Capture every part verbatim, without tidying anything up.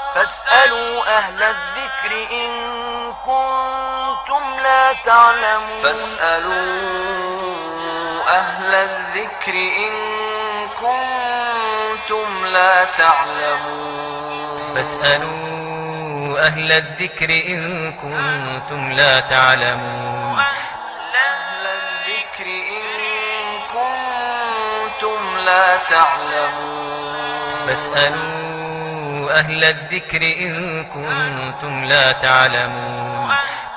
فاسألوا أهل الذكر إن كنتم لا تعلمون فاسألوا أهل الذكر إن كنتم لا تعلمون فاسألوا أهل الذكر إن كنتم لا تعلمون أهل الذكر إن كنتم لا تعلمون فاسألوا أهل الذكر إن كنتم لا تعلمون.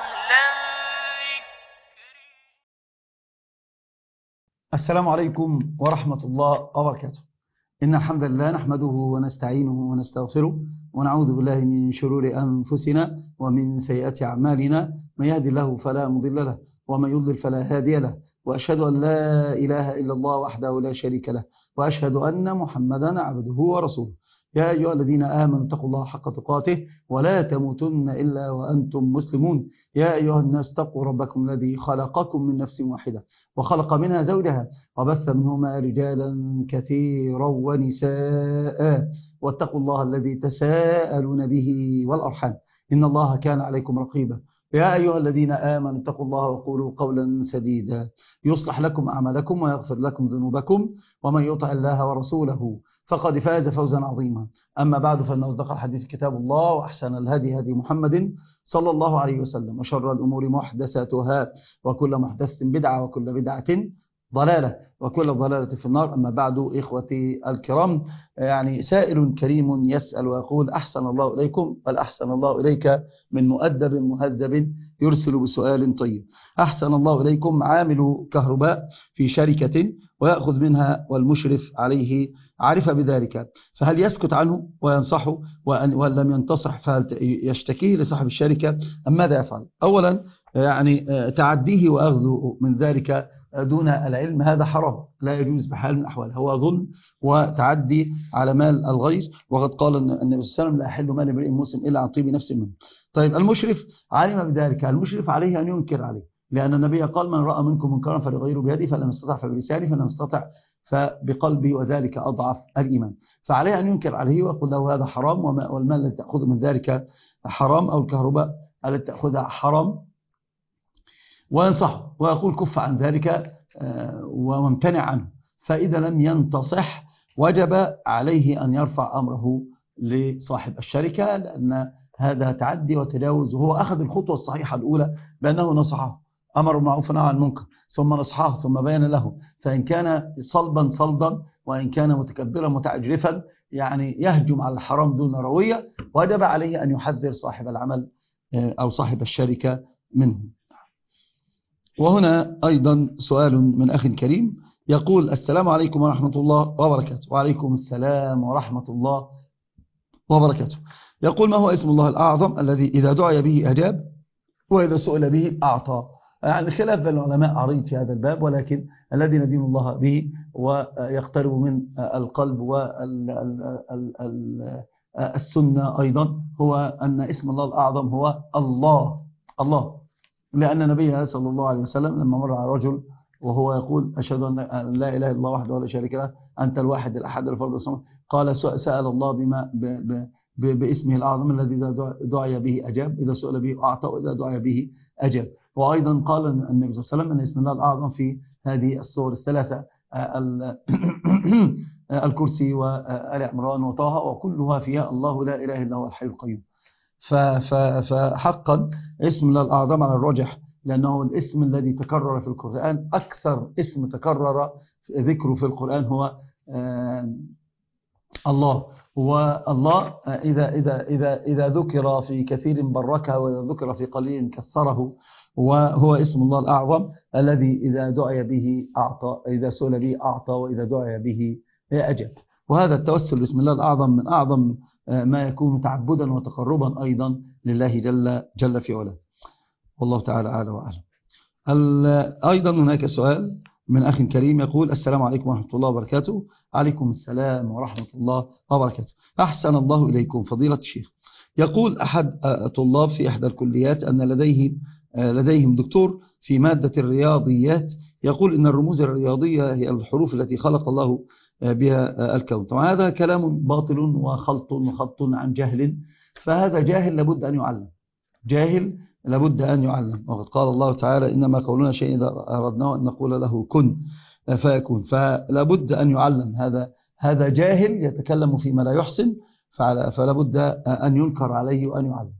السلام عليكم ورحمة الله وبركاته. إن الحمد لله نحمده ونستعينه ونستغفره ونعوذ بالله من شرور أنفسنا ومن سيئات أعمالنا، من يهدي الله فلا مضل له ومن يضلل فلا هادي له، وأشهد أن لا إله إلا الله وحده لا شريك له، وأشهد أن محمدا عبده ورسوله. يا أيها الذين آمنوا اتقوا الله حق تقاته ولا تموتن إلا وأنتم مسلمون. يا أيها الناس اتقوا ربكم الذي خلقكم من نفس واحدة وخلق منها زوجها وبث منهما رجالا كثيرا ونساء، واتقوا الله الذي تساءلون به والأرحام إن الله كان عليكم رقيبا. يا أيها الذين آمنوا اتقوا الله وقولوا قولا سديدا يصلح لكم أعمالكم ويغفر لكم ذنوبكم، ومن يطع الله ورسوله فقد فاز فوزا عظيما. أما بعد، فإن أصدق الحديث كتاب الله، وأحسن الهدي هدي محمد صلى الله عليه وسلم، وشر الأمور محدثاتها، وكل محدثة بدعة، وكل بدعة ضلالة، وكل ضلالة في النار. أما بعد، إخوتي الكرام، يعني سائل كريم يسأل ويقول: أحسن الله إليكم، بل أحسن الله إليك من مؤدب مهذب يرسل بسؤال طيب. أحسن الله إليكم، عامل كهرباء في شركة ويأخذ منها والمشرف عليه عرف بذلك، فهل يسكت عنه وينصحه، وأن لم ينتصح فهل يشتكيه لصاحب الشركة أم ماذا يفعل؟ أولا، يعني تعديه وأخذه من ذلك دون العلم هذا حرام، لا يجوز بحال من الأحوال، هو ظلم وتعدي على مال الغير، وقد قال النبي صلى الله عليه وسلم: لا يحل مال امرئ مسلم إلا عن طيب نفس منه. طيب، المشرف علم بذلك، المشرف عليه أن ينكر عليه، لأن النبي قال: من رأى منكم منكرا فليغيره بيده، فلم يستطع فبلسانه، فلم يستطع فبقلبه، وذلك أضعف الإيمان. فعليه أن ينكر عليه ويقول له هذا حرام، والمال الذي تأخذ من ذلك حرام، أو الكهرباء التي تأخذها حرام، وينصحه ويقول: كف عن ذلك وممتنع عنه. فإذا لم ينتصح وجب عليه أن يرفع أمره لصاحب الشركة، لأن هذا تعدي وتجاوز، وهو أخذ الخطوة الصحيحة الأولى بأنه نصحه، أمر بالمعروف ونهى عن المنكر، ثم نصحه، ثم بين له. فإن كان صلبا صلدا، وإن كان متكبرا متعجرفا، يعني يهجم على الحرام دون روية، وجب عليه أن يحذر صاحب العمل أو صاحب الشركة منه. وهنا أيضا سؤال من أخ كريم يقول: السلام عليكم ورحمة الله وبركاته. وعليكم السلام ورحمة الله وبركاته. يقول: ما هو اسم الله الأعظم الذي إذا دعي به أجاب وإذا سئل به أعطى؟ يعني خلاف بين العلماء عريض في هذا الباب، ولكن الذي ندين الله به ويقترب من القلب والسنة أيضا هو أن اسم الله الأعظم هو الله الله لأن النبي صلى الله عليه وسلم لما مر على رجل وهو يقول: أشهد أن لا إله إلا الله وحده لا شريك له، أنت الواحد الأحد الفرد الصمد، قال: سأل الله بما ب ب ب باسمه الأعظم الذي إذا دعي به أجاب، إذا سئل به أعطى، وإذا دعي به أجاب. وأيضا قال النبي صلى الله عليه وسلم أن اسم الله الأعظم في هذه الصور الثلاثة: الكرسي وآل عمران وطه، وكلها فيها الله لا إله إلا هو الحي القيوم. فحقا اسم الله الأعظم على الراجح، لأنه الاسم الذي تكرر في القرآن، أكثر اسم تكرر ذكره في القرآن هو الله. والله إذا, إذا, إذا, إذا ذكر في كثير بركه، وإذا ذكر في قليل كثره، وهو اسم الله الأعظم الذي إذا دعي به أعطى، إذا سئل به أعطى، وإذا دعي به أجاب. وهذا التوسل باسم الله الأعظم من أعظم ما يكون تعبدا وتقربا أيضا لله جل, جل في علاه. والله تعالى أعلى وأعلم. أيضا هناك سؤال من أخ كريم يقول: السلام عليكم ورحمة الله وبركاته. عليكم السلام ورحمة الله وبركاته. أحسن الله إليكم فضيلة الشيخ. يقول أحد طلاب في إحدى الكليات أن لديهم لديهم دكتور في مادة الرياضيات يقول إن الرموز الرياضية هي الحروف التي خلق الله بها الكون. طبعا هذا كلام باطل وخلط وخط عن جهل، فهذا جاهل لابد أن يعلم، جاهل لابد أن يعلم. وقد قال الله تعالى إنما قولنا شيء إذا أردناه أن نقول له كن فيكون، فلابد أن يعلم. هذا هذا جاهل يتكلم فيما لا يحسن، فلابد أن ينكر عليه وأن يعلم.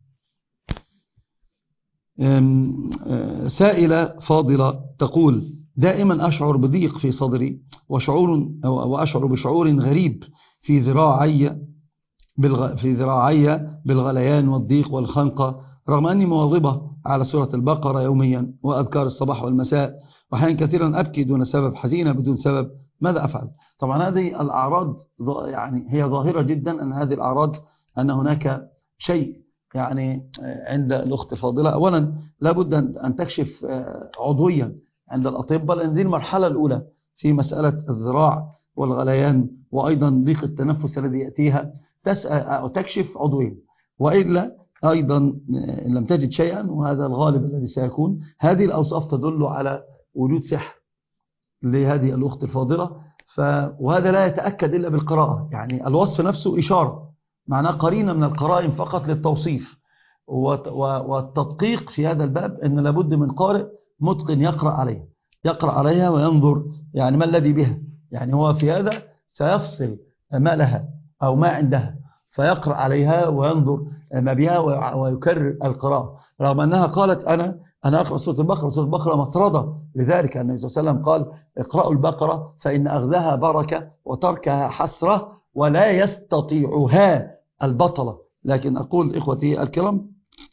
سائلة فاضلة تقول دائما أشعر بضيق في صدري وشعور وأشعر بشعور غريب في ذراعي بالغ في ذراعي بالغليان والضيق والخنقة، رغم أني مواظبة على سورة البقرة يوميا وأذكار الصباح والمساء، وأحيانا كثيرا أبكي دون سبب، حزينة بدون سبب، ماذا أفعل؟ طبعا هذه الأعراض يعني هي ظاهرة جدا، أن هذه الأعراض أن هناك شيء يعني عند الأخت الفاضلة. أولا لابد أن تكشف عضويا عند الأطباء، لأن دي المرحلة الأولى في مسألة الذراع والغليان وأيضا ضيق التنفس الذي يأتيها، تكشف عضويا. وإلا أيضا إن لم تجد شيئا، وهذا الغالب الذي سيكون، هذه الأوصاف تدل على وجود سحر لهذه الأخت الفاضلة. ف... وهذا لا يتأكد إلا بالقراءة، يعني الوصف نفسه إشارة، معناه قرينة من القرائن فقط للتوصيف والتدقيق في هذا الباب، أن لابد من قارئ متقن يقرأ عليها يقرأ عليها وينظر يعني ما الذي بها، يعني هو في هذا سيفصل ما لها أو ما عندها، فيقرأ عليها وينظر ما بها ويكرر القراءة، رغم أنها قالت أنا أنا أقرأ سورة البقرة. سورة البقرة مطردة، لذلك النبي صلى الله عليه وسلم قال اقرأوا البقرة فإن أخذها بركة وتركها حسرة ولا يستطيعها البطلة. لكن أقول إخوتي الكرام،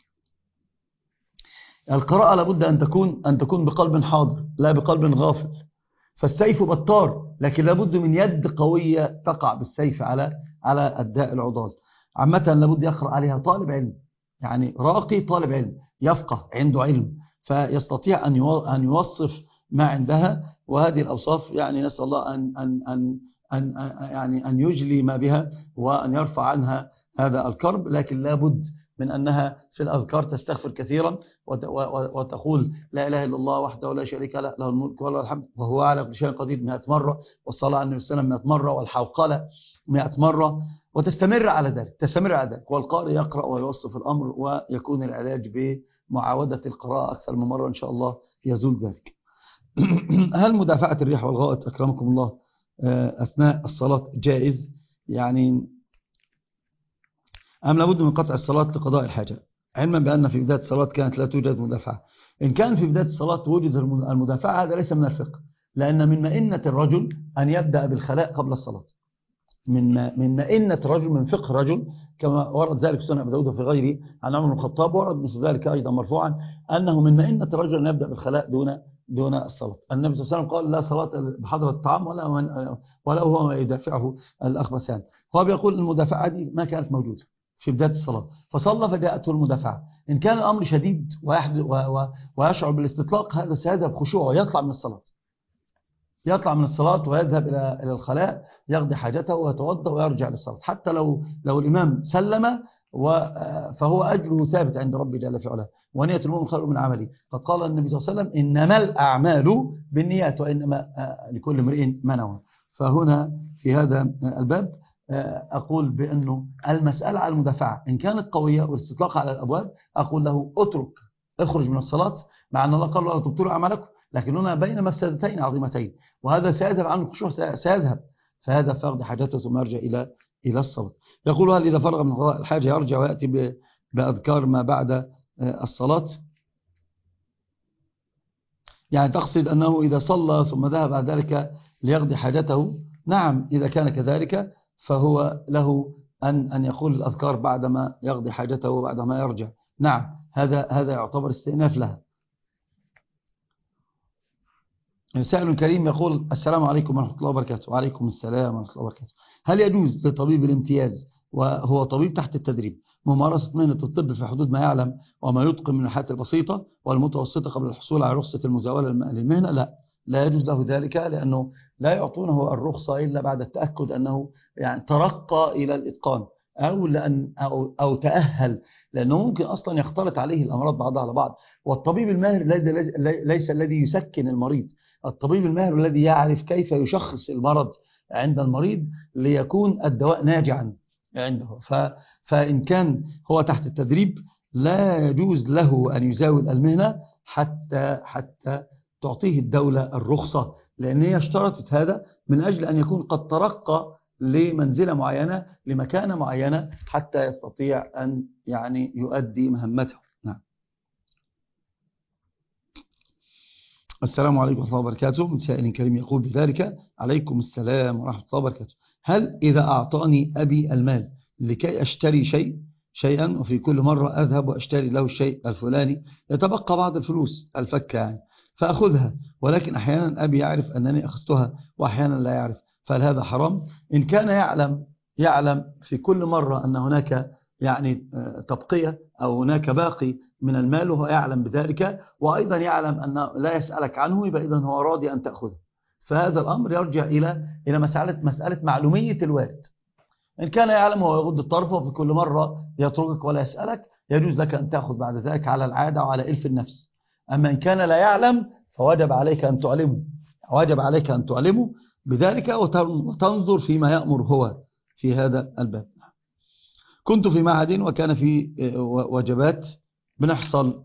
القراءة لابد أن تكون أن تكون بقلب حاضر لا بقلب غافل. فالسيف بطار، لكن لابد من يد قوية تقع بالسيف على على الداء العضال. عامة لابد يقرأ عليها طالب علم، يعني راقي طالب علم يفقه عنده علم، فيستطيع أن أن يوصف ما عندها. وهذه الأوصاف يعني نسأل الله أن أن أن أن يعني أن يجلي ما بها وأن يرفع عنها هذا الكرب. لكن لابد من أنها في الأذكار تستغفر كثيرا وتقول لا إله إلا الله وحده لا شريك له، له الملك وله الحمد وهو على كل شيء قدير مئة مرة، والصلاة على النبي صلى الله عليه وسلم مئة مرة، والحوقلة مئة مرة، وتستمر على ذلك تستمر على ذلك والقارئ يقرأ ويوصف الأمر، ويكون العلاج بمعاودة القراءة أكثر من مرة إن شاء الله يزول ذلك. هل مدافعة الريح والغائط أكرمكم الله أثناء الصلاة جائز يعني أم لابد من قطع الصلاة لقضاء الحاجة؟ علما بأن في بداية الصلاة كانت لا توجد مدافعة. إن كان في بداية الصلاة وجد المدافعة هذا ليس من الفقه، لأن من مئنة الرجل أن يبدأ بالخلاء قبل الصلاة. من من مئنة الرجل، من فقه الرجل، كما ورد ذلك في سنن أبي داود وفي غيره عن عمر بن الخطاب، ورد مثل ذلك أيضا مرفوعا أنه من مئنة الرجل أن يبدأ بالخلاء دون دون الصلاة. النبي صلى الله عليه وسلم قال لا صلاة بحضرة الطعام ولا ولا هو يدافعه الأخبثان. هو بيقول المدافعة دي ما كانت موجودة في بداية الصلاة، فصلى فجاءته المدافعة. إن كان الأمر شديد ويشعر بالاستطلاق، هذا سيذهب بخشوع ويطلع من الصلاة يطلع من الصلاة ويذهب إلى إلى الخلاء يقضي حاجته ويتوضأ ويرجع للصلاة، حتى لو لو الإمام سلم فهو أجره ثابت عند ربي جل في علاه، ونية المؤمن خير من عمله. قد قال النبي صلى الله عليه وسلم إنما الأعمال بالنيات وإنما لكل امرئ ما نوى. فهنا في هذا الباب أقول بأنه المسألة على المدافعة إن كانت قوية والاستطلاق على الأبواب، أقول له اترك اخرج من الصلاة، مع أن الله قال لا تبطلوا أعمالكم، لكن هنا بين مفسدتين عظيمتين، وهذا سيذهب عنه الخشوع سيذهب، فهذا فقد حاجته ثم يرجع إلى إلى الصلاة. يقول هل إذا فرغ من قضاء الحاجة يرجع ويأتي بأذكار ما بعد الصلاة؟ يعني تقصد أنه إذا صلى ثم ذهب بعد ذلك ليقضي حاجته؟ نعم، إذا كان كذلك فهو له أن أن يقول الأذكار بعدما يقضي حاجته وبعدما يرجع. نعم، هذا هذا يعتبر استئناف لها. سائل كريم يقول السلام عليكم ورحمة الله وبركاته. وعليكم السلام ورحمة الله وبركاته. هل يجوز لطبيب الامتياز وهو طبيب تحت التدريب ممارسة مهنة الطب في حدود ما يعلم وما يتقن من الحالات البسيطة والمتوسطة قبل الحصول على رخصة المزاولة للمهنة؟ لا لا يجوز له ذلك، لأنه لا يعطونه الرخصة إلا بعد التأكد أنه يعني ترقى إلى الإتقان أو لأن أو أو تأهل، لأنه ممكن أصلا يختلط عليه الأمراض بعضها على بعض. والطبيب الماهر ليس الذي يسكن المريض، الطبيب الماهر الذي يعرف كيف يشخص المرض عند المريض ليكون الدواء ناجعا عنده. فإن كان هو تحت التدريب لا يجوز له أن يزاول المهنة حتى حتى تعطيه الدولة الرخصة، لأن هي اشترطت هذا من أجل أن يكون قد ترقى لمنزلة معينة لمكانة معينة حتى يستطيع أن يعني يؤدي مهمته. نعم. السلام عليكم ورحمة الله وبركاته. من سائل كريم يقول بذلك: عليكم السلام ورحمة الله وبركاته. هل إذا أعطاني أبي المال لكي أشتري شيء شيئا وفي كل مرة أذهب وأشتري له الشيء الفلاني يتبقى بعض الفلوس الفكة يعني فأخذها، ولكن أحيانا أبي يعرف أنني أخذتها وأحيانا لا يعرف، فهل هذا حرام؟ إن كان يعلم يعلم في كل مرة أن هناك يعني تبقية أو هناك باقي من المال وهو يعلم بذلك وأيضا يعلم أن لا يسألك عنه، يبقى إذن هو راضي أن تأخذه. فهذا الأمر يرجع إلى إلى مسألة مسألة معلومية الوالد. إن كان يعلم ويغض الطرف وفي كل مرة يتركك ولا يسألك يجوز لك أن تأخذ بعد ذلك على العادة وعلى إلف النفس. أما إن كان لا يعلم فوجب عليك أن تعلمه واجب عليك أن تعلمه بذلك وتنظر فيما يأمر هو في هذا الباب. كنت في معهد وكان في وجبات بنحصل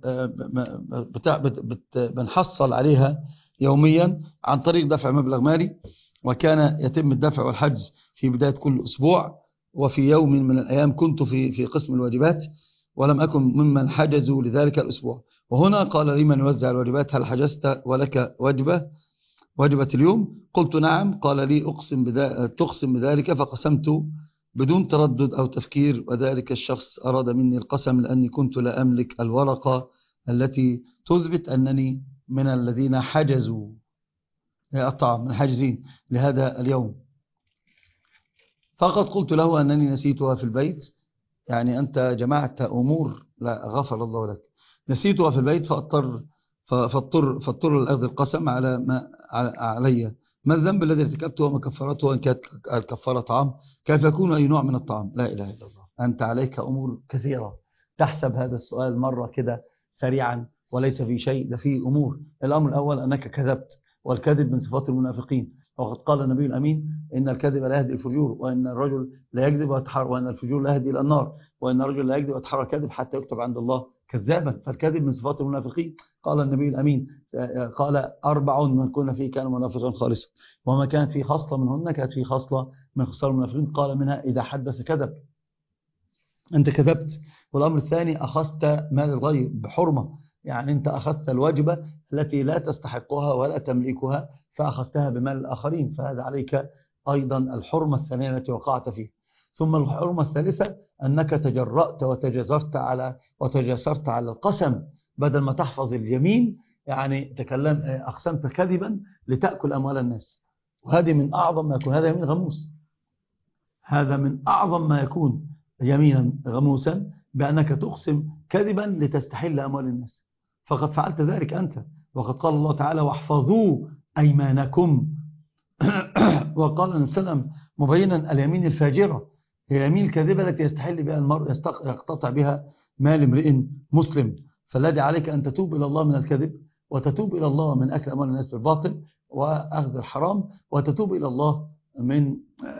بنحصل عليها يوميا عن طريق دفع مبلغ مالي، وكان يتم الدفع والحجز في بداية كل أسبوع. وفي يوم من الأيام كنت في في قسم الواجبات ولم أكن ممن حجزوا لذلك الأسبوع، وهنا قال لي من يوزع الواجبات: هل حجزت ولك وجبة وجبة اليوم؟ قلت نعم. قال لي أقسم بذلك تقسم بذلك، فقسمت بدون تردد أو تفكير، وذلك الشخص أراد مني القسم لأني كنت لا أملك الورقة التي تثبت أنني من الذين حجزوا الطعام من حاجزين لهذا اليوم. فقد قلت له أنني نسيتها في البيت، يعني أنت جمعت أمور لا غفر الله لك، نسيتها في البيت فاضطر فاضطر فاضطر لأخذ القسم على ما علي. ما الذنب الذي ارتكبته وما كفرته وإن كانت الكفارة طعام؟ كيف يكون أي نوع من الطعام؟ لا إله إلا الله. أنت عليك أمور كثيرة. تحسب هذا السؤال مرة كده سريعا وليس في شيء، ده فيه أمور. الأمر الأول أنك كذبت، والكذب من صفات المنافقين، وقد قال النبي الأمين: إن الكذب لا يهدي الفجور، وإن الرجل لا يكذب ويتحرى، وإن الفجور لا يهدي إلى النار، وإن الرجل لا يكذب ويتحرى الكذب حتى يكتب عند الله كذابا. فالكذب من صفات المنافقين. قال النبي الأمين قال: أربع من كنا فيه كان منافقا خالصا، وما كانت فيه خصلة منهن كانت فيه خصلة من خصال المنافقين. قال منها: إذا حدث كذب. أنت كذبت. والأمر الثاني: أخذت مال الغير بحرمة، يعني أنت أخذت الواجبة التي لا تستحقها ولا تملكها فأخذتها بمال الآخرين، فهذا عليك أيضا الحرمة الثانية التي وقعت فيها. ثم الحرمة الثالثة أنك تجرأت وتجسرت على وتجسرت على القسم بدل ما تحفظ اليمين، يعني تكلم أقسمت كذبا لتأكل أموال الناس، وهذه من أعظم ما يكون. هذا يمين غموس، هذا من أعظم ما يكون يمينا غموسا، بأنك تقسم كذبا لتستحل أموال الناس، فقد فعلت ذلك أنت. وقد قال الله تعالى: واحفظوا أيمانكم. وقال النبي صلى الله عليه وسلم مبينا اليمين الفاجرة هي اليمين الكاذبة التي يستحل بها المرء يقتطع بها مال امرئ مسلم. فالذي عليك أن تتوب إلى الله من الكذب، وتتوب إلى الله من أكل أموال الناس بالباطل وأخذ الحرام، وتتوب إلى الله من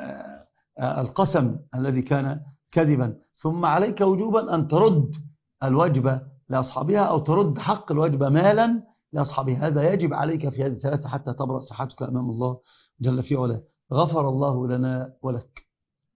القسم الذي كان كذبا. ثم عليك وجوبا أن ترد الوجبة لأصحابها أو ترد حق الوجبة مالا لأصحابها. هذا يجب عليك في هذه الثلاثة حتى تبرأ صحتك أمام الله جل في علاه. غفر الله لنا ولك.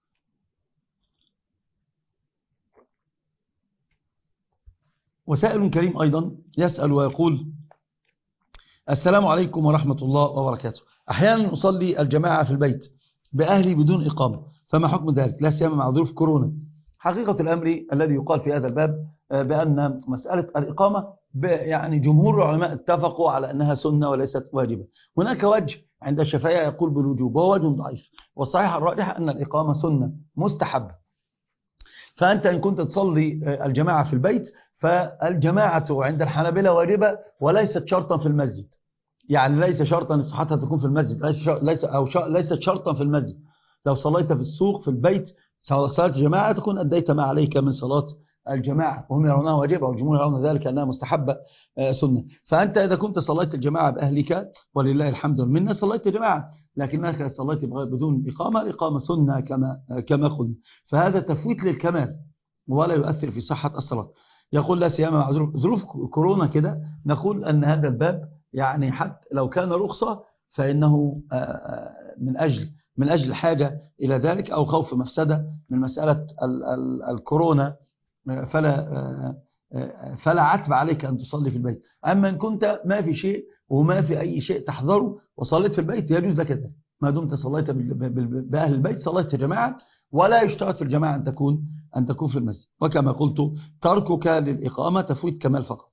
وسائل كريم أيضا يسأل ويقول: السلام عليكم ورحمة الله وبركاته. أحيانا أصلي الجماعة في البيت بأهلي بدون إقامة، فما حكم ذلك لا سيما مع ظروف كورونا؟ حقيقة الأمر الذي يقال في هذا الباب بأن مسألة الإقامة يعني جمهور العلماء اتفقوا على أنها سنة وليست واجبة. هناك وجه عند الشافعية يقول بالوجوب وهو وجه ضعيف، والصحيح الراجح أن الإقامة سنة مستحبة. فأنت إن كنت تصلي الجماعة في البيت فالجماعة عند الحنابلة واجبة وليست شرطا في المسجد، يعني ليس شرطا ان صحتها تكون في المسجد، ليس أو ليست شرطا في المسجد. لو صليت في السوق في البيت صلاة جماعة تكون أديت ما عليك من صلاة الجماعة وهم يرونها واجبة والجمهور يرون ذلك أنها مستحبة سنة. فأنت إذا كنت صليت الجماعة بأهلك ولله الحمد والمنة صليت الجماعة، لكنك صليت بدون إقامة، الإقامة سنة كما كما قلنا، فهذا تفويت للكمال ولا يؤثر في صحة الصلاة. يقول لا سيما مع ظروف كورونا كده، نقول أن هذا الباب يعني حتى لو كان رخصة فإنه من أجل من أجل حاجة إلى ذلك أو خوف مفسدة من مسألة الكورونا فلا فلا عتب عليك أن تصلي في البيت. أما إن كنت ما في شيء وما في أي شيء تحذره وصليت في البيت يجوز لك ذلك، ما دمت صليت بأهل البيت صليت جماعة، ولا يشترط في الجماعة أن تكون أن تكون في المسجد. وكما قلت تركك للإقامة تفويت كمال فقط.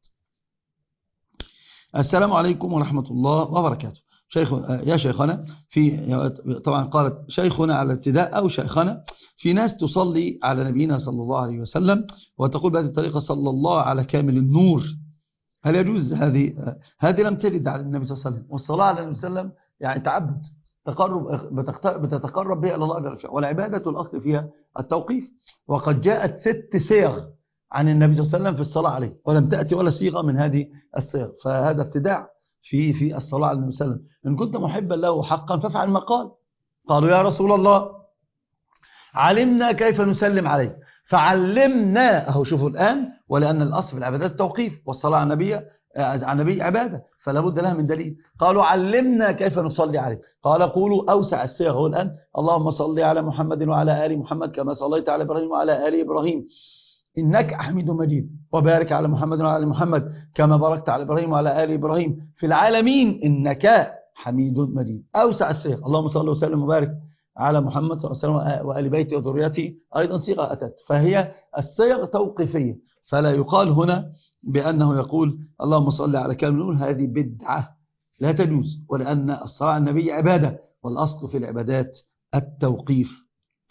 السلام عليكم ورحمة الله وبركاته. شيخ يا شيخنا، في طبعا قالت شيخنا على الابتداء أو شيخنا، في ناس تصلي على نبينا صلى الله عليه وسلم وتقول بهذه الطريقة صلى الله على كامل النور، هل يجوز هذه؟ هذه لم ترد على النبي صلى الله عليه وسلم، والصلاة على النبي صلى الله عليه وسلم يعني تعبد تقرب بتتقرب به إلى الله جل وعلا، والعبادة الأصل فيها التوقيف، وقد جاءت ست صيغ عن النبي صلى الله عليه وسلم في الصلاة عليه ولم تأتي ولا صيغة من هذه الصيغ، فهذا ابتداع في في الصلاة على النبي صلى الله عليه وسلم. إن كنت محبا له حقا فافعل ما قال. قالوا يا رسول الله علمنا كيف نسلم عليه فعلمنا، أهو شوفوا الآن، ولأن الأصل في العبادات التوقيف، والصلاة على النبي على النبي عبادة فلا بد لها من دليل. قالوا علمنا كيف نصلي عليه، قال قولوا أوسع الصيغ هو الآن اللهم صل على محمد وعلى آل محمد كما صليت على إبراهيم وعلى آل إبراهيم إنك حميد مجيد، وبارك على محمد وعلى آل محمد كما باركت على إبراهيم وعلى آل إبراهيم في العالمين إنك حميد مجيد. أوسع الصيغ اللهم صل وسلم وبارك على محمد صلى الله عليه وسلم وآل بيته وذريته، أيضا صيغة أتت، فهي الصيغ توقيفية، فلا يقال هنا بأنه يقول اللهم صل على كامل النور، هذه بدعة لا تجوز، ولأن الصلاة على النبي عبادة، والأصل في العبادات التوقيف.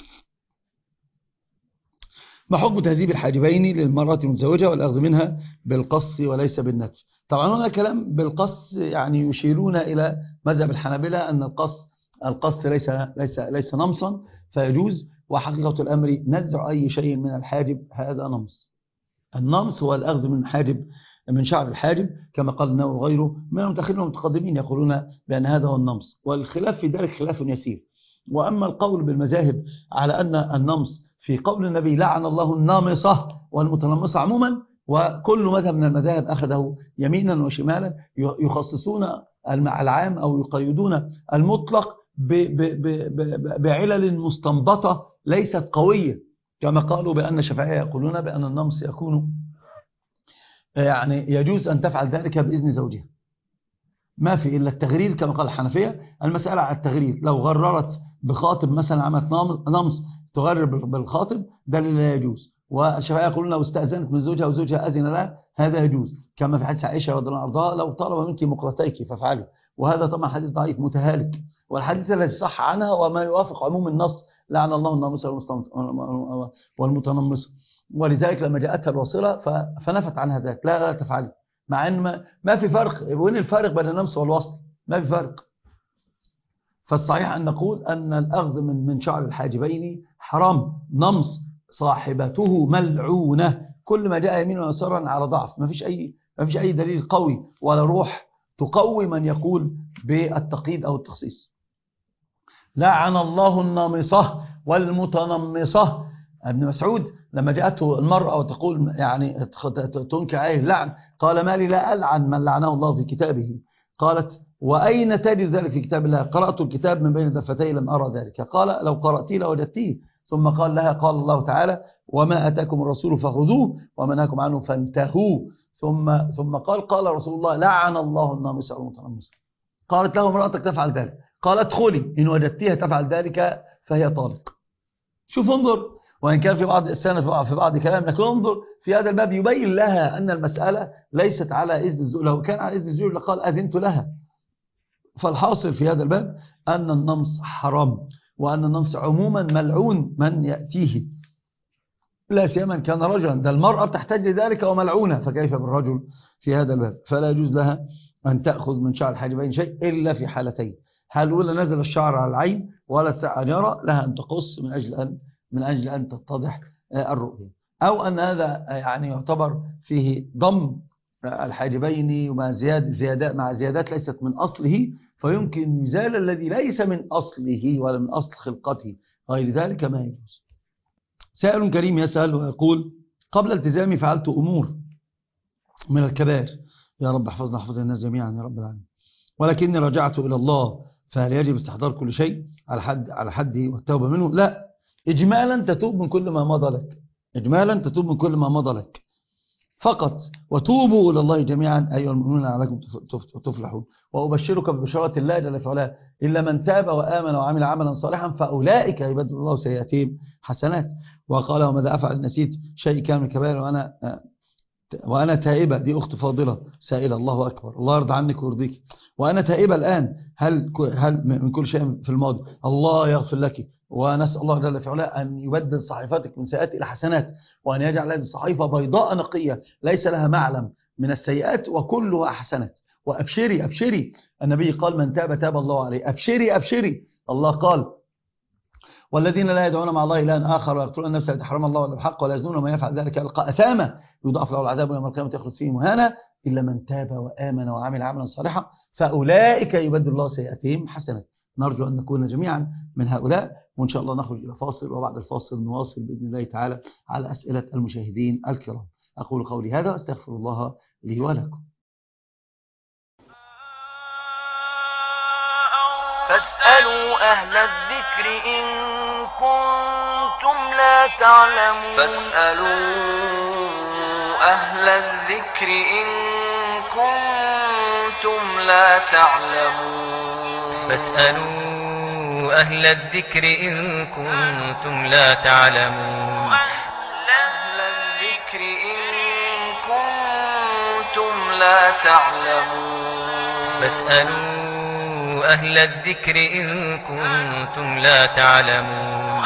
ما حكم تهذيب الحاجبين للمرأة المتزوجة والأخذ منها بالقص وليس بالنتف؟ طبعا هنا كلام بالقص يعني يشيرون إلى مذهب الحنابلة أن القص القص ليس ليس ليس نمصا فيجوز، وحقيقة الأمر نزع أي شيء من الحاجب هذا نمص. النمص هو الأخذ من حاجب من شعر الحاجب كما قال النووي وغيره من المتأخرين والمتقدمين يقولون بأن هذا هو النمص، والخلاف في ذلك خلاف يسير. وأما القول بالمذاهب على أن النمص في قول النبي لعن الله النامصة والمتنمصة عموما، وكل مذهب من المذاهب أخذه يمينا وشمالا، يخصصون العام أو يقيدون المطلق بعلل مستنبطة ليست قوية، كما قالوا بأن الشافعية يقولون بأن النمص يكون يعني يجوز أن تفعل ذلك بإذن زوجها، ما في إلا التغرير كما قال الحنفية. المسألة على التغرير، لو غررت بخاطب مثلا عملت نمص تغرر بالخاطب ده لا يجوز، والشافعية يقولون لو استأذنت من زوجها وزوجها أذن لها هذا يجوز، كما في حديث عائشة رضي الله عنها لو طلب منك مقرتيك فافعلي، وهذا طبعا حديث ضعيف متهالك، والحديث الذي صح عنها وما يوافق عموم النص لعن الله النامص والمتنمص، ولذلك لما جاءتها الوصلة فنفت عنها ذلك لا لا تفعلي، مع ان ما, ما في فرق. وين الفارق بين النمص والوصل؟ ما في فرق. فالصحيح أن نقول أن الأخذ من من شعر الحاجبين حرام، نمص صاحبته ملعونة، كل ما جاء يمينا ويسارا على ضعف، ما فيش أي ما فيش أي دليل قوي ولا روح تقوي من يقول بالتقييد أو التخصيص. لعن الله النامصة والمتنمصة. ابن مسعود لما جاءته المرأة وتقول يعني تنكر عليه اللعن قال ما لي لا ألعن من لعنه الله في كتابه، قالت وأين تجد ذلك في كتاب الله؟ قرأت الكتاب من بين دفتي لم أرى ذلك، قال لو قرأتيه لوجدتيه، ثم قال لها قال الله تعالى وما أتاكم الرسول فخذوه وما نهاكم عنه فانتهوا، ثم ثم قال قال رسول الله لعن الله النامص والمتنمص. قالت له امرأتك تفعل ذلك، قال ادخلي إن وجدتيها تفعل ذلك فهي طالق. شوف انظر، وإن كان في بعض السنة في بعض كلام، لكن انظر في هذا الباب يبين لها أن المسألة ليست على إذن الزوج، لو كان على إذن الزوج لقال أذنت لها. فالحاصل في هذا الباب أن النمص حرام، وأن النمص عموما ملعون من يأتيه، لا سيما كان رجلا، ده المرأة تحتاج لذلك وملعونة، فكيف بالرجل في هذا الباب؟ فلا يجوز لها أن تأخذ من شعر الحاجبين شيء إلا في حالتين، حال الأولى نزل الشعر على العين ولا الساعة يرى، لها أن تقص من أجل أن من أجل أن تتضح الرؤية. أو أن هذا يعني يعتبر فيه ضم الحاجبين ومع زياد زيادات مع زيادات ليست من أصله، فيمكن يزال الذي ليس من أصله ولا من أصل خلقته، غير ذلك ما يجوز. سائل كريم يسأل ويقول: قبل التزامي فعلت أمور من الكبائر، يا رب احفظنا احفظ الناس جميعا يا رب العالمين، ولكني رجعت إلى الله، فهل يجب استحضار كل شيء على حد على حده والتوبة منه؟ لا، إجمالا تتوب من كل ما مضى لك، إجمالا تتوب من كل ما مضى لك فقط. وتوبوا إلى الله جميعا أيها المؤمنون لعلكم تفلحون. وأبشرك ببشارة الله جل في علاه: إلا من تاب وآمن وعمل عملا صالحا فأولئك يبدل الله سيئاتهم حسنات. وقال: وماذا أفعل نسيت شيء كان من الكبائر وأنا وأنا تائبة. دي أخت فاضلة سائلة، الله أكبر، الله يرضى عنك ويرضيك. وأنا تائبة الآن، هل هل من كل شيء في الماضي، الله يغفر لك، ونسأل الله جل في علاه أن يبدل صحيفتك من سيئات إلى حسنات، وأن يجعل هذه الصحيفة بيضاء نقية ليس لها معلم من السيئات وكلها حسنات. وأبشري أبشري، النبي قال: من تاب تاب الله عليه. أبشري أبشري، الله قال: والذين لا يدعون مع الله إلها آخر ويقتلون النفس التي حرم الله إلا بالحق ولا يزنون ومن يفعل ذلك يلقى أثاما يضاعف له العذاب يوم القيامة يخلد فيه مهانا إلا من تاب وآمن وعمل عملا صالحا فأولئك يبدل الله سيئاتهم حسنات. نرجو أن نكون جميعا من هؤلاء، وإن شاء الله نخرج إلى فاصل، وبعد الفاصل نواصل بإذن الله تعالى على أسئلة المشاهدين الكرام. أقول قولي هذا وأستغفر الله لي ولكم. فاسألوا أهل الذكر إن كنتم لا تعلمون فاسألوا أهل الذكر إن كنتم لا تعلمون فاسألوا أهل الذكر إن كنتم لا تعلمون أهل الذكر إن كنتم لا تعلمون فاسألوا أهل الذكر إن كنتم لا تعلمون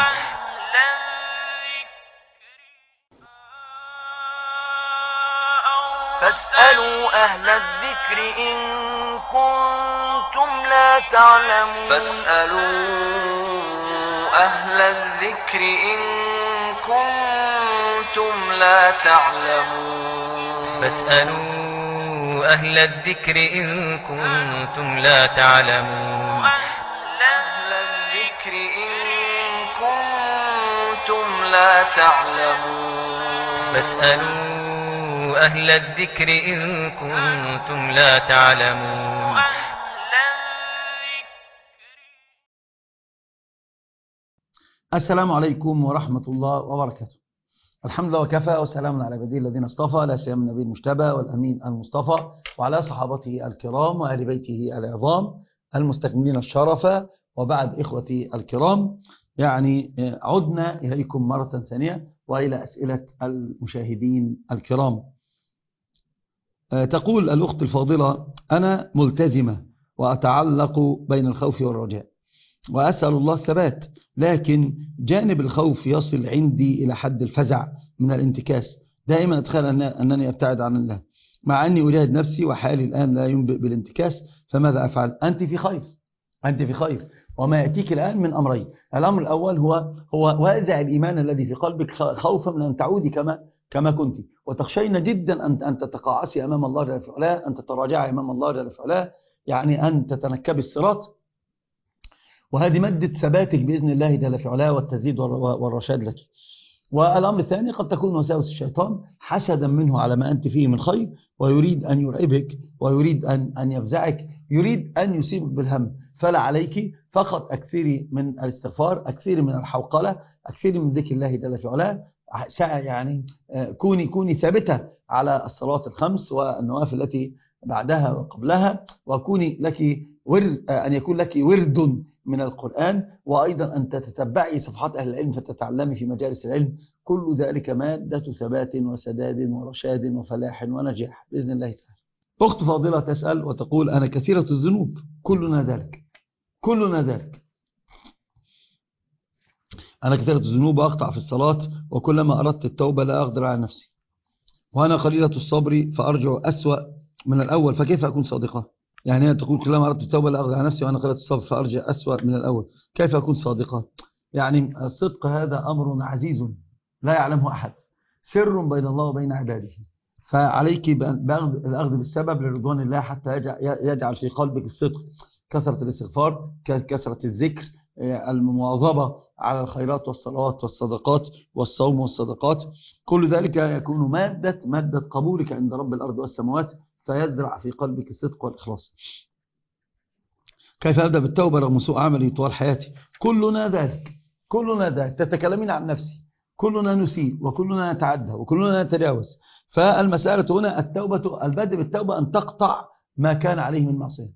فاسألوا أهل الذكر إن كنتم لا تعلمون فاسألوا أهل الذكر إن كنتم لا تعلمون فاسألوا أهل الذكر إن كنتم لا تعلمون أهل الذكر إن كنتم لا تعلمون فاسألوا أهل الذكر إن كنتم لا تعلمون. السلام عليكم ورحمة الله وبركاته. الحمد لله وكفى، وسلام على عباده الذين اصطفى، لا سيما النبي المجتبى والأمين المصطفى وعلى صحابته الكرام وآل بيته العظام المستكملين الشرف. وبعد إخوتي الكرام، يعني عدنا إليكم مرة ثانية وإلى أسئلة المشاهدين الكرام. تقول الأخت الفاضلة: أنا ملتزمة وأتعلق بين الخوف والرجاء وأسأل الله الثبات، لكن جانب الخوف يصل عندي إلى حد الفزع من الانتكاس، دائما أتخيل أنني أبتعد عن الله مع أني أجاهد نفسي وحالي الآن لا ينبئ بالانتكاس، فماذا أفعل؟ أنت في خير، أنت في خير، وما يأتيك الآن من أمرين. الأمر الأول هو هو وازع الإيمان الذي في قلبك خوفا من أن تعودي كما كما كنت، وتخشين جدا أن أن تتقاعسي أمام الله جل في علاه، أن تتراجعي أمام الله جل في علاه، يعني أن تتنكبي الصراط، وهذه مادة ثباتك بإذن الله جل في علاه والتزيد والرشاد لك. والأمر الثاني قد تكون وساوس الشيطان حسدا منه على ما أنت فيه من خير، ويريد أن يرعبك ويريد أن أن يفزعك، يريد أن يصيبك بالهم. فلا عليك، فقط أكثري من الاستغفار، أكثري من الحوقلة، أكثري من ذكر الله جل في علاه، يعني كوني كوني ثابتة على الصلوات الخمس والنوافل التي بعدها وقبلها، وكوني لك ورد، أن يكون لك ورد من القرآن، وأيضا أن تتتبعي صفحات أهل العلم فتتعلمي في مجالس العلم. كل ذلك مادة ثبات وسداد ورشاد وفلاح ونجاح بإذن الله تعالى. أخت فاضلة تسأل وتقول: أنا كثيرة الذنوب، كلنا ذلك كلنا ذلك أنا كثيرة الذنوب وأقطع في الصلاة، وكلما أردت التوبة لا أقدر على نفسي، وأنا قليلة الصبر فأرجع أسوأ من الأول، فكيف أكون صادقة؟ يعني هي تقول كلما أردت التوبة لا أقدر على نفسي، وأنا قليلة الصبر فأرجع أسوأ من الأول، كيف أكون صادقة؟ يعني الصدق هذا أمر عزيز لا يعلمه أحد، سر بين الله وبين عباده. فعليك الأخذ بالسبب لرضوان الله حتى يجعل في قلبك الصدق، كثرة الاستغفار، كثرة الذكر، المواظبة على الخيرات والصلوات والصدقات والصوم والصدقات. كل ذلك يكون مادة مادة قبولك عند رب الأرض والسماوات، فيزرع في قلبك الصدق والإخلاص. كيف أبدأ بالتوبة رغم سوء عملي طوال حياتي؟ كلنا ذلك، كلنا ذلك. تتكلمين عن نفسي، كلنا نسيء وكلنا نتعدى وكلنا نتجاوز. فالمسألة هنا التوبة، البدء بالتوبة أن تقطع ما كان عليه من معصية،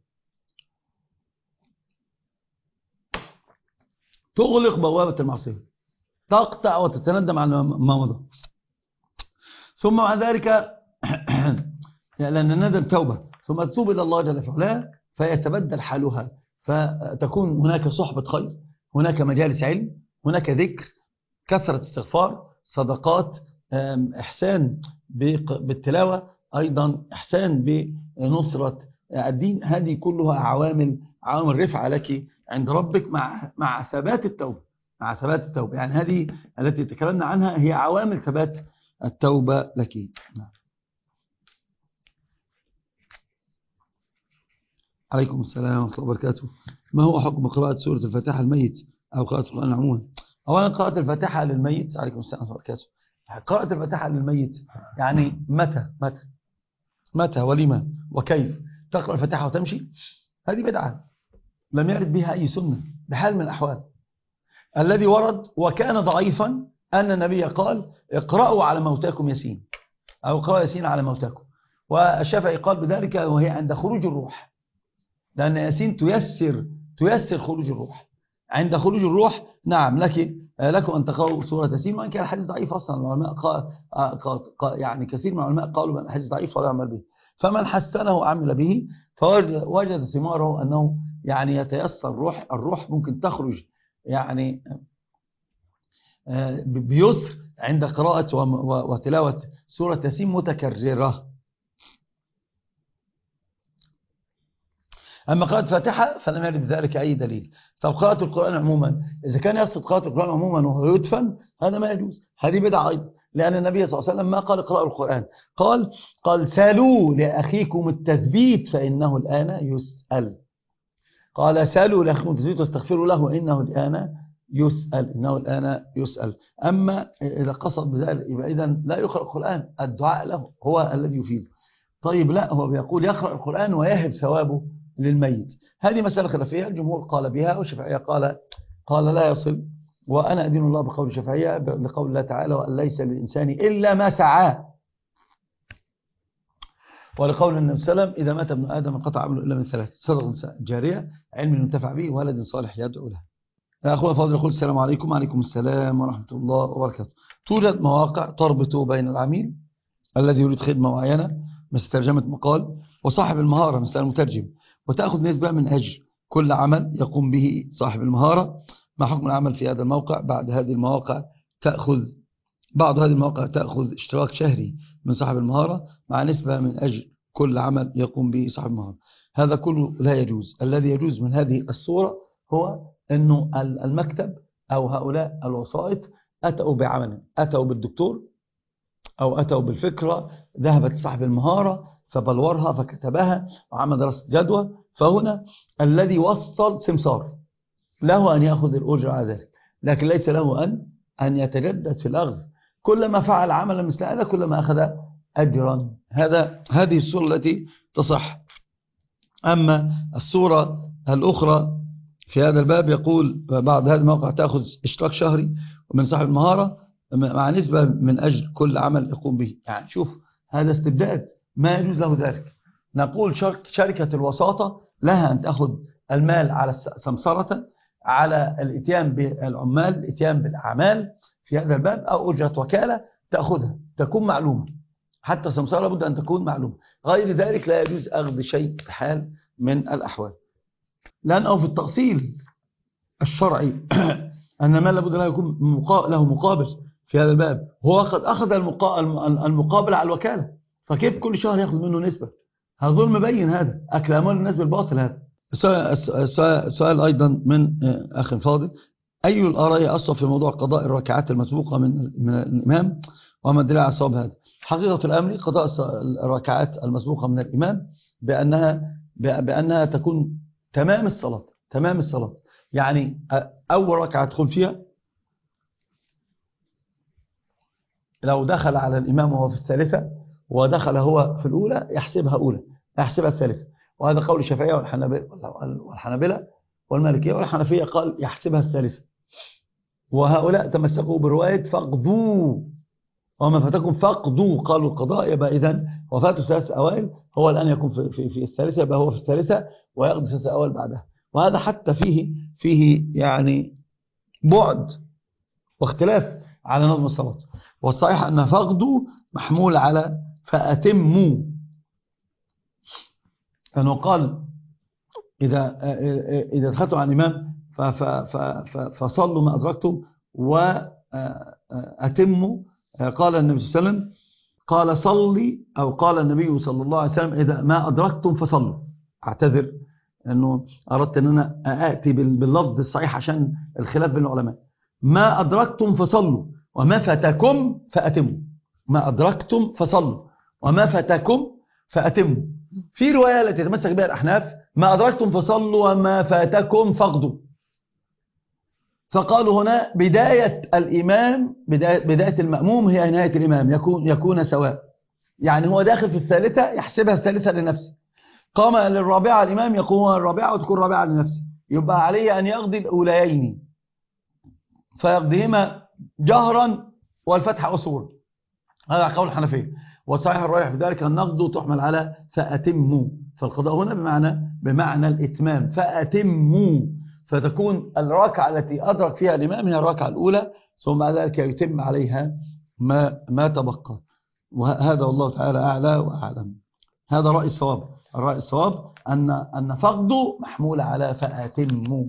تغلق بوابة المعصية، تقطع وتتندم على ما مضى. ثم مع ذلك لأن الندم توبة، ثم تتوب إلى الله جل وعلا فيتبدل حالها، فتكون هناك صحبة خير، هناك مجالس علم، هناك ذكر، كثرة استغفار، صدقات، إحسان بالتلاوة، أيضا إحسان بنصرة الدين. هذه كلها عوامل عوامل رفعة لك عند ربك مع مع ثبات التوبة، مع ثبات التوبة. يعني هذه التي تكلمنا عنها هي عوامل ثبات التوبة لك. عليكم السلام ورحمة الله وبركاته. ما هو حكم قراءة سورة الفاتحة الميت أو قراءة القرآن عموما؟ أولا قراءة الفاتحة للميت، عليكم السلام ورحمة الله وبركاته، قراءة الفاتحة للميت يعني متى متى متى ولما وكيف تقرأ الفاتحة وتمشي؟ هذه بدعة لم يرد بها أي سنة بحال من الأحوال. الذي ورد وكان ضعيفا أن النبي قال اقرأوا على موتاكم ياسين، أو اقرأوا ياسين على موتاكم، والشافعي قال بذلك وهي عند خروج الروح، لأن ياسين تيسر تيسر خروج الروح. عند خروج الروح نعم لك لكم أن تقرأوا سورة ياسين، وإن كان الحديث ضعيف أصلا. العلماء قا... قا... يعني كثير من العلماء قالوا بأن الحديث ضعيف ولا يعمل به، فمن حسنه عمل به فوجد ثماره أنه يعني يتيسر الروح الروح ممكن تخرج يعني بيسر عند قراءة وتلاوة سورة ياسين متكررة. أما قراءة فاتحة فلم يرد ذلك أي دليل. طب قراءة القرآن عموما، إذا كان يقصد قراءة القرآن عموما وهو يدفن هذا ما يجوز، هذه بدعة أيضا، لأن النبي صلى الله عليه وسلم ما قال اقرأوا القرآن، قال قال سالوا لأخيكم التثبيت فإنه الآن يسأل. قال سالوا لأخيكم التثبيت واستغفروا له إنه الآن يسأل، إنه الآن يسأل. أما إذا قصد بذلك يبقى إذن لا يقرأ القرآن، الدعاء له هو الذي يفيد. طيب لا، هو بيقول يقرأ القرآن ويهب ثوابه للميت. هذه مسألة خلافية، الجمهور قال بها والشافعية قال قال لا يصل، وأنا أدين الله بقول الشافعية لقول الله تعالى وأن ليس للإنسان إلا ما سعى، ولقول النبي صلى الله عليه وسلم إذا مات ابن آدم انقطع عمله إلا من ثلاث: صدقة جارية، علم ينتفع به، ولد صالح يدعو له. أخوة فاضل يقول السلام عليكم. وعليكم السلام ورحمة الله وبركاته. توجد مواقع تربط بين العميل الذي يريد خدمة معينة مثل ترجمة مقال وصاحب المهارة مثل المترجم، وتأخذ نسبة من أجر كل عمل يقوم به صاحب المهارة. ما حكم العمل في هذا الموقع؟ بعد هذه المواقع تأخذ بعض هذه المواقع تأخذ اشتراك شهري من صاحب المهارة مع نسبة من أجر كل عمل يقوم به صاحب المهارة. هذا كله لا يجوز. الذي يجوز من هذه الصورة هو أنه المكتب أو هؤلاء الوسائط أتوا بعمل، أتوا بالدكتور أو أتوا بالفكرة، ذهبت صاحب المهارة فبلورها فكتبها وعمل دراسة جدوى، فهنا الذي وصل سمسار له أن يأخذ الأجر على ذلك، لكن ليس له أن أن يتجدد في الأخذ. كلما فعل عملا مثل هذا كلما أخذ أجرا. هذا هذه الصورة التي تصح. أما الصورة الأخرى في هذا الباب يقول بعد هذا الموقع تأخذ اشتراك شهري من صاحب المهارة مع نسبة من أجر كل عمل يقوم به. يعني شوف هذا استبداد، ما يجوز له ذلك. نقول شركة الوساطة لها أن تأخذ المال على سمسرة على الاتيان بالعمال، الاتيان بالأعمال في هذا الباب، أو أجرة وكالة تأخذها تكون معلومة، حتى سمسرة بد أن تكون معلومة. غير ذلك لا يجوز أخذ شيء بحال من الأحوال، لأنه في التأصيل الشرعي أن ما لابد له يكون له مقابل في هذا الباب. هو قد أخذ المقابل على الوكالة، فكيف كل شهر يأخذ منه نسبة؟ هذا ظلم بين، هذا أكل أموال الناس بالباطل. هذا سؤال أيضا من أخ فاضل: أي الآراء أصف في موضوع قضاء الركعات المسبوقة من من الإمام وما الدليل على صواب هذا؟ حقيقة الأمر قضاء الركعات المسبوقة من الإمام بأنها بأنها تكون تمام الصلاة تمام الصلاة يعني أول ركعة تدخل فيها لو دخل على الإمام وهو في الثالثة ودخل هو في الأولى يحسبها أولى يحسبها الثالثة، وهذا قول الشافعية والحنابلة والمالكية والحنفية قال يحسبها الثالثة، وهؤلاء تمسكوا برواية فقدوا وما فاتكم فقدوا، قالوا القضاء يبقى إذن وفاته ثلاث أوائل هو الآن يكون في, في, في الثالثة يبقى هو في الثالثة ويقضي ثلاث أوائل بعدها، وهذا حتى فيه فيه يعني بعد واختلاف على نظم الصلاة، والصحيح أن فقدوا محمول على فأتموا، لأنه قال إذا إذا دخلتم على الإمام فصلوا ما أدركتم وأتموا. قال النبي صلى الله عليه وسلم قال صلي أو قال النبي صلى الله عليه وسلم إذا ما أدركتم فصلوا. أعتذر أنه أردت أن أنا أأتي باللفظ الصحيح عشان الخلاف بين العلماء. ما أدركتم فصلوا وما فاتكم فأتموا. ما أدركتم فصلوا وما فاتكم فأتموا. في رواية التي يتمسك بها الأحناف ما أدركتم فصلوا وما فاتكم فاقضوا. فقالوا هنا بداية الإمام بداية, بداية المأموم هي نهاية الإمام يكون, يكون سواء، يعني هو داخل في الثالثة يحسبها الثالثة لنفسه، قام للرابعة الإمام يقوم الرابعة وتكون رابعة لنفسه، يبقى عليه أن يقضي الأوليين فيقضيهما جهرا والفتح أصول. هذا قول الحنفية، والصحيح الراجح في ذلك النقض تحمل على فأتموا، فالقضاء هنا بمعنى بمعنى الإتمام فأتموا، فتكون الركعة التي أدرك فيها الإمام هي الركعة الأولى ثم بعد ذلك يتم عليها ما ما تبقى، وهذا والله تعالى أعلى وأعلم. هذا رأي الصواب. الرأي الصواب أن أن فقده محمول على فأتموا.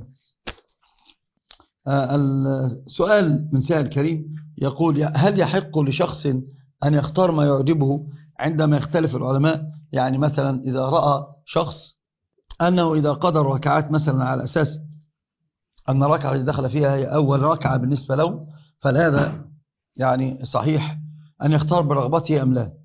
السؤال من سائل كريم يقول هل يحق لشخص أن يختار ما يعجبه عندما يختلف العلماء؟ يعني مثلا إذا رأى شخص أنه إذا قدر ركعات مثلا على أساس أن الركعة التي دخل فيها هي أول ركعة بالنسبة له، فهذا يعني صحيح أن يختار برغبته أم لا،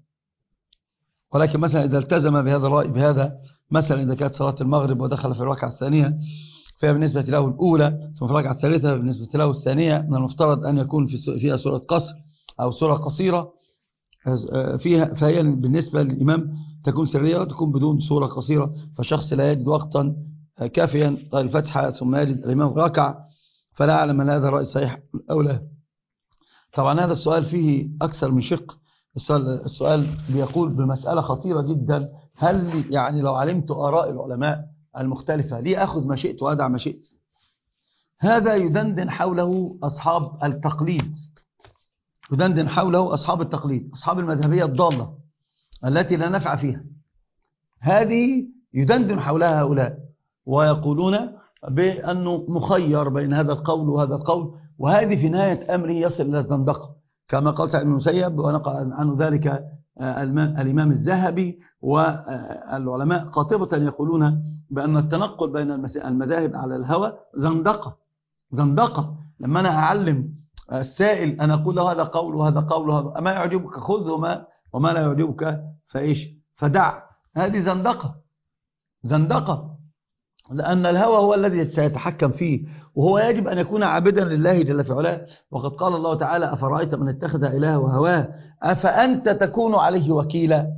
ولكن مثلا إذا التزم بهذا الرأي بهذا مثلا إذا كانت صلاة المغرب ودخل في الركعة الثانية فهي بالنسبة له الأولى، ثم في الركعة الثالثة بالنسبة له الثانية، من المفترض أن يكون فيها سورة قصر أو سورة قصيرة فيها، فهي بالنسبة للإمام تكون سرية وتكون بدون سورة قصيرة، فشخص لا يجد وقتا كافيا قال الفتحة ثم يجد الإمام ركع، فلا أعلم أن هذا الرأي صحيح أو لا. طبعا هذا السؤال فيه أكثر من شق. السؤال, السؤال بيقول بمسألة خطيرة جدا، هل يعني لو علمت آراء العلماء المختلفة ليه أخذ ما شئت وأدع ما شئت؟ هذا يدندن حوله أصحاب التقليد، يدندن حوله أصحاب التقليد، أصحاب المذهبية الضالة التي لا نفع فيها، هذه يدندن حولها هؤلاء ويقولون بأنه مخير بين هذا القول وهذا القول، وهذه في نهاية أمره يصل إلى الزندقة كما قال سعيد بن المسيب، ونقل عنه ذلك الإمام الذهبي والعلماء قاطبة يقولون بأن التنقل بين المذاهب على الهوى زندقة. زندقة لما أنا أعلم السائل أنا أقول له هذا قول وهذا قول وهذا ما يعجبك خذه وما, وما لا يعجبك فإيش فدع، هذه زندقة. زندقة لأن الهوى هو الذي سيتحكم فيه، وهو يجب أن يكون عابدا لله جل في علاه، وقد قال الله تعالى أفرأيت من اتخذ إلهه هواه أفأنت تكون عليه وكيلا،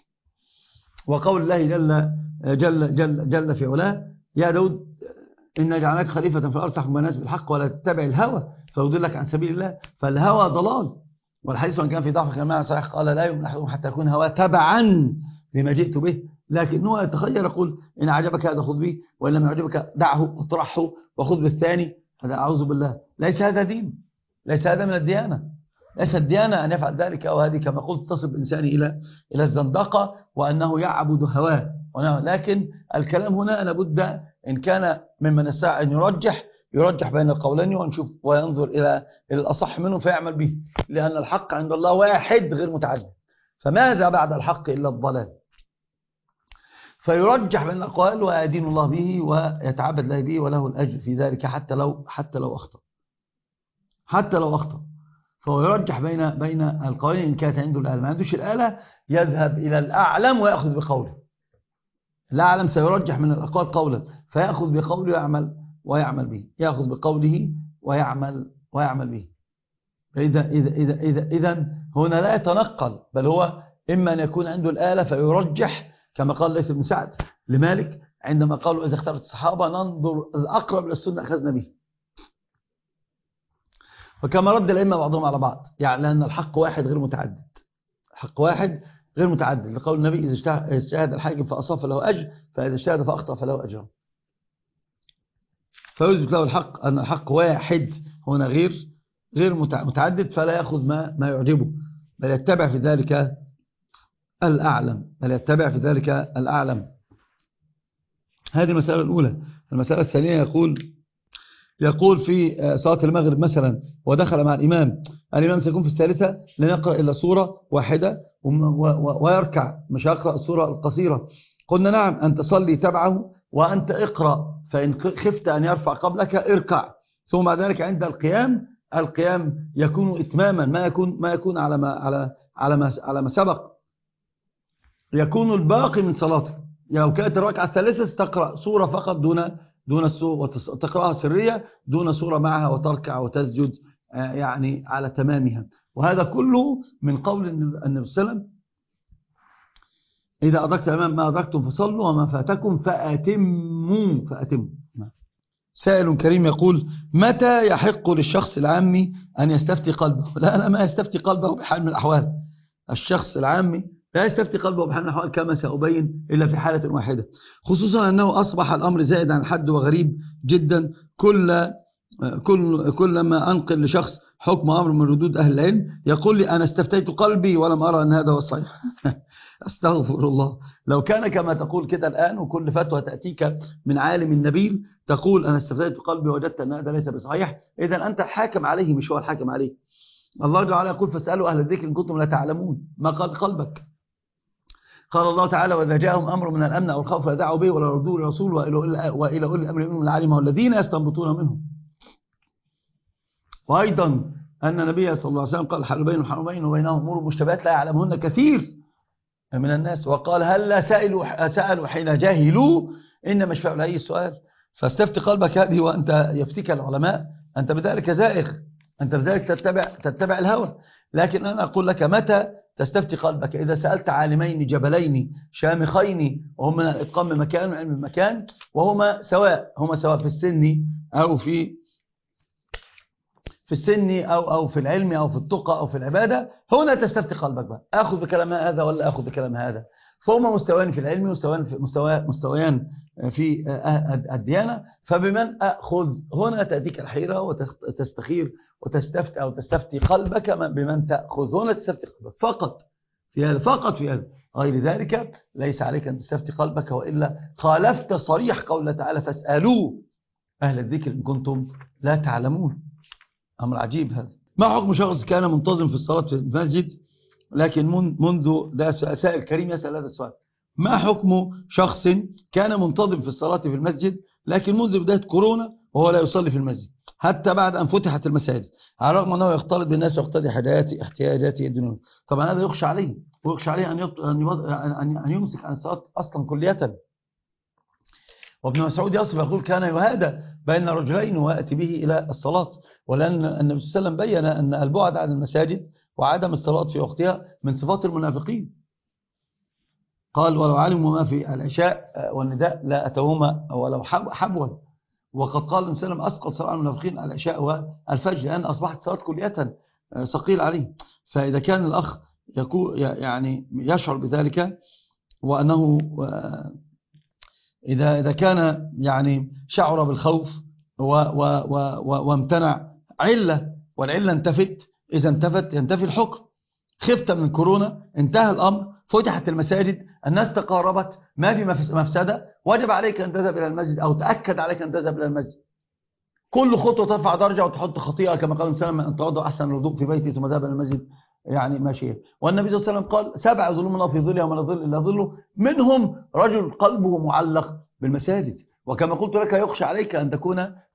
وقول الله جل, جل, جل, جل في علاه يا داود إن جعلناك خليفة في الأرض تحكم بين الناس بالحق ولا تتبع الهوى فيضلك عن سبيل الله، فالهوى ضلال. والحديث وإن كان في ضعف كما صحيح قال لا يؤمن أحدكم حتى يكون هواه تبعا لما جئت به، لكنه يتخير يقول إن عجبك هذا خذ به وإن لم يعجبك دعه واطرحه وخذ بالثاني، هذا أعوذ بالله ليس هذا دين، ليس هذا من الديانة، ليس الديانة أن يفعل ذلك، أو هذه كما قلت تصل الإنسان إلى إلى الزندقة وأنه يعبد هواه. لكن الكلام هنا لابد إن كان ممن يستطيع أن يرجح يرجح بين القولين ونشوف وينظر إلى الأصح منه فيعمل به، لأن الحق عند الله واحد غير متعدد، فماذا بعد الحق إلا الضلال؟ فيرجح بين الأقوال ويدين الله به ويتعبد الله به وله الأجر في ذلك حتى لو حتى لو أخطأ حتى لو أخطأ فهو يرجح بين بين القولين إن كانت عنده الآلة. ما عندوش الآلة يذهب إلى الأعلم ويأخذ بقوله. الأعلم سيرجح من الأقوال قولا فيأخذ بقوله ويعمل ويعمل به، يأخذ بقوله ويعمل ويعمل به. إذا إذا إذا إذا إذا هنا لا يتنقل، بل هو إما أن يكون عنده الآلة فيرجح كما قال ليث بن سعد لمالك عندما قالوا إذا اختارت الصحابة ننظر الأقرب للسنة أخذنا به. وكما رد الأئمة بعضهم على بعض، يعني لأن الحق واحد غير متعدد، الحق واحد غير متعدد، لقول النبي إذا اجتهد الحاكم فأصاب فله أجر، فإذا اجتهد فأخطأ فله أجر. فيثبت له الحق أن الحق واحد هنا غير غير متعدد، فلا يأخذ ما ما يعجبه، بل يتبع في ذلك الأعلم بل يتبع في ذلك الأعلم. هذه المسألة الأولى. المسألة الثانية يقول يقول في صلاة المغرب مثلا ودخل مع الإمام، الإمام سيكون في الثالثة لن يقرأ إلا سورة واحدة ويركع، مش يقرأ السورة القصيرة. قلنا نعم، أن تصلي تبعه وأنت اقرأ، فإن خفت أن يرفع قبلك اركع، ثم بعد ذلك عند القيام القيام يكون إتماما، ما يكون ما يكون على ما على على ما على ما سبق، يكون الباقي من صلاتك. لو كانت الركعة الثالثة تقرأ سورة فقط دون دون السورة، وتقرأها سرية دون سورة معها، وتركع وتسجد يعني على تمامها. وهذا كله من قول النبي صلى الله عليه وسلم إذا أدركت الإمام ما أدركتم فصلوا وما فاتكم فأتموا فأتموا. سائل كريم يقول متى يحق للشخص العامي أن يستفتي قلبه؟ لا، أنا ما يستفتي قلبه بحال من الأحوال. الشخص العامي لا يستفتي قلبه بحال من الأحوال كما سأبين إلا في حالة واحدة، خصوصا أنه أصبح الأمر زائد عن الحد وغريب جدا. كل كل كلما أنقل لشخص حكم أمر من ردود أهل العلم يقول لي أنا استفتيت قلبي ولم أرى أن هذا هو الصحيح. أستغفر الله. لو كان كما تقول كده الآن، وكل فتوى تأتيك من عالم نبيل تقول أنا استفتيت قلبي وجدت أن هذا ليس بصحيح، إذا أنت الحاكم عليه مش هو الحاكم عليه. الله تعالى يقول فاسألوا أهل الذكر إن كنتم لا تعلمون. ما قال قلبك؟ قال الله تعالى وإذا جاءهم أمر من الأمن أو الخوف فدعوا به ولا ردوا للرسول وإلى أولي الأمر منهم لعلمه الذين يستنبطون منهم. وأيضا أن النبي صلى الله عليه وسلم قال حل بين الحرمين وبينهم أمور مشتبهات لا يعلمهن كثير من الناس، وقال هل لا سألوا سألوا حين جاهلوا إنما اشفعوا لأي السؤال. فاستفتي قلبك هذه وأنت يفتيك العلماء، أنت بذلك زائغ، أنت بذلك تتبع, تتبع الهوى. لكن أنا أقول لك متى تستفتي قلبك؟ إذا سألت عالمين جبلين شامخين وهم من الإتقان بمكان وعلم بمكان، وهما سواء هما سواء في السن أو في في السن أو أو في العلم أو في التقى أو في العبادة، هنا تستفتي قلبك بقى، أخذ بكلام هذا ولا أخذ بكلام هذا. فهما مستويان في العلم مستويان في مستوى مستويان في الديانة، فبمن أخذ؟ هنا تأتيك الحيرة وتستخير وتستفتي أو تستفتي قلبك بمن تأخذ. هنا تستفتي قلبك فقط في هذا، فقط في هذا، غير ذلك ليس عليك أن تستفتي قلبك، وإلا خالفت صريح قول الله تعالى فاسألوا أهل الذكر إن كنتم لا تعلمون. أمر عجيب هذا. ما حكم شخص كان منتظم في الصلاة في المسجد لكن منذ، ده سائل كريم يسأل هذا السؤال، ما حكم شخص كان منتظم في الصلاة في المسجد لكن منذ بداية كورونا وهو لا يصلي في المسجد حتى بعد أن فتحت المساجد، على الرغم أنه يختلط بالناس ويقتضي احتياجاته الدنيوية؟ طبعا هذا يخشى عليه، ويخشى عليه أن أن يمسك عن الصلاة أصلا كلية. وابن مسعود يصف يقول كان يهادى بين رجلين ويأتي به إلى الصلاة، ولأن النبي صلى الله عليه وسلم بين أن البعد عن المساجد وعدم الصلاة في وقتها من صفات المنافقين. قال ولو علموا ما في العشاء والنداء لا أتوهما ولو حبوا. وقد قال النبي صلى الله عليه وسلم أسقط صلاة المنافقين العشاء والفجر لأن أصبحت صلاة كلية ثقيل عليه. فإذا كان الأخ يعني يشعر بذلك، وأنه إذا إذا كان يعني شعر بالخوف و و و وامتنع علة، والعلة انتفت، إذا انتفت ينتفي الحكم. خفت من كورونا، انتهى الأمر، فتحت المساجد، الناس تقاربت، ما في مفسدة، وجب عليك أن تذهب إلى المسجد أو تأكد عليك أن تذهب إلى المسجد. كل خطوة ترفع درجة وتحط خطيئة، كما قال النبي صلى الله عليه وسلم أن تتوضأ أحسن الوضوء في بيتي ثم ذهب إلى المسجد يعني ماشية. والنبي صلى الله عليه وسلم قال سبع ظلم الله في ظلها وما لا ظل إلا ظله، منهم رجل قلبه معلق بالمساجد. وكما قلت لك يخشى عليك أن تكون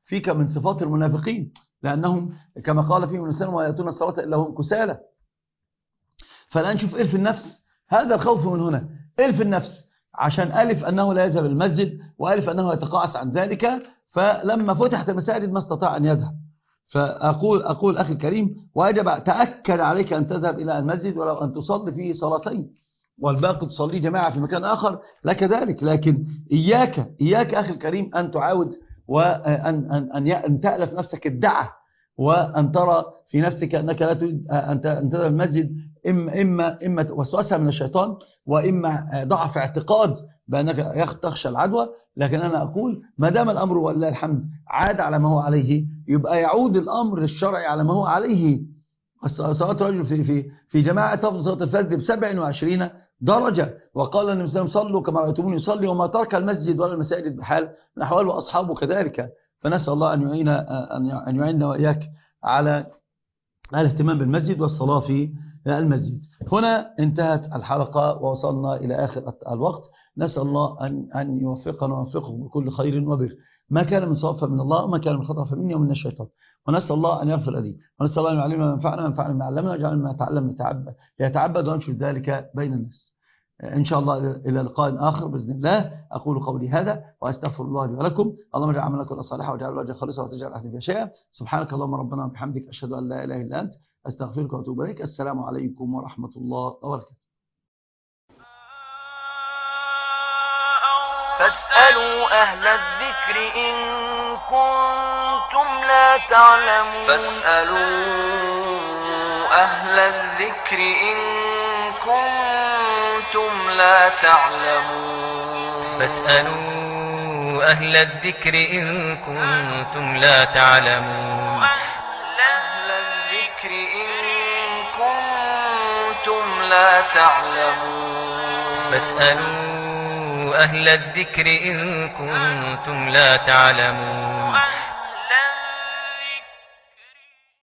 فيك من صفات المنافقين، لأنهم كما قال فيهم الإنسان ويأتون الصلاة إلا هم كسالى. فالآن شوف إلف النفس، هذا الخوف من هنا، إلف النفس عشان ألف أنه لا يذهب المسجد، وألف أنه يتقاعس عن ذلك، فلما فتحت المساجد ما استطاع أن يذهب. فأقول أقول أخي الكريم، ويجب تأكد عليك أن تذهب إلى المسجد ولو أن تصلي فيه صلاتين، والباقي تصلي جماعة في مكان آخر لك ذلك. لكن إياك إياك أخي الكريم أن تعاود وأن أن أن أن تألف نفسك الدعة، وأن ترى في نفسك أنك لا تريد أن تذهب المسجد، إما إما إما وسوسة من الشيطان، وإما ضعف اعتقاد بأنك تخشى العدوى. لكن أنا أقول ما دام الأمر ولله الحمد عاد على ما هو عليه، يبقى يعود الأمر الشرعي على ما هو عليه. صلاة رجل في في في جماعة تفضل صلاة الفجر بسبع وعشرين درجة، وقال النبي صلى الله عليه وسلم صلوا كما رأيتموني يصلي، وما ترك المسجد ولا المساجد بحال من أحوال، وأصحابه كذلك. فنسأل الله أن يعين أن يعيننا وإياك على الاهتمام بالمسجد والصلاة في المسجد. هنا انتهت الحلقة ووصلنا إلى آخر الوقت. نسأل الله أن أن يوفقنا ويوفقكم بكل خير وبر، ما كان من صواب فمن الله، وما كان من خطأ فمني ومن الشيطان. ونسأل الله أن يغفر لي، ونسأل الله أن يعلمنا ما ينفعنا وينفعنا ما علمنا، ويجعلنا ما نتعلم يتعبد وننشر ذلك بين الناس. إن شاء الله إلى لقاء آخر بإذن الله. أقول قولي هذا وأستغفر الله لي ولكم. اللهم اجعل عملنا كله صالحا، واجعل وجهك خالصا، وتجعل أحد فيها شيئا. سبحانك اللهم ربنا وبحمدك، أشهد أن لا إله إلا أنت، أستغفرك وأتوب إليك. السلام عليكم ورحمة الله وبركاته. فاسألوا أهل الذكر إن كنتم لا تعلمون فاسألوا أهل الذكر إن كنتم لا تعلمون فاسألوا أهل الذكر إن كنتم لا تعلمون أهل الذكر إن كنتم لا تعلمون فاسألوا أهل الذكر إن كنتم لا تعلمون